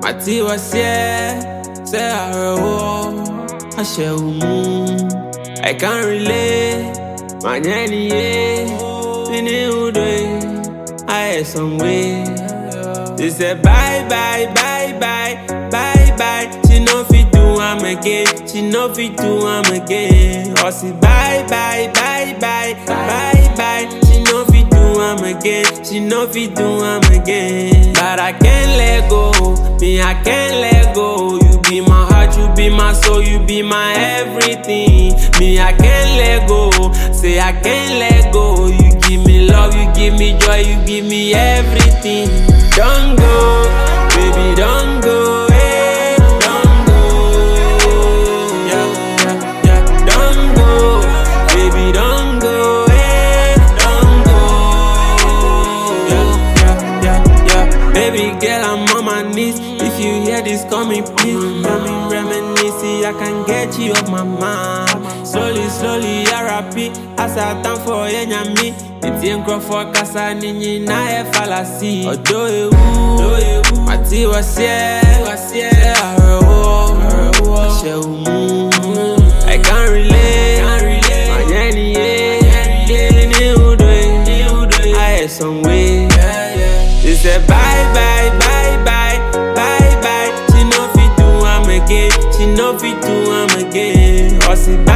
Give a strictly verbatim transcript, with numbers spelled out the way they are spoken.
Mati was here, say I will, I shall move. I can't relate, my nanny, in a day, I had some way. They said bye, bye, bye, bye, bye, bye. She no fit do am again, she no fit do am again. Or say bye, bye, bye, bye, bye, bye. She no fit do am again, she no fit do am again. But I can't let go, me I can't let go. You be my heart, you be my soul, you be my everything. Me I can't let go, say I can't let go. You give me love, you give me joy, you give me everything. Don't go, baby, don't go, hey, don't go, yeah, yeah, yeah. Don't go, baby, don't go, hey, don't go, yeah, yeah, yeah, yeah. Baby girl, I'm on my knees. If you hear this coming, please let me reminisce. I can get you off my mind. Slowly, slowly, I repeat as I time for me. It's in Crawford, Casa, Nini, na e fallacy. Odo ewu, Mati was here, was here. I shall move. I can't relate, can't relate. My nanny, I had some way. They said bye, bye, bye, bye, bye, bye. She no fit do am again, she no fit do am again. Or say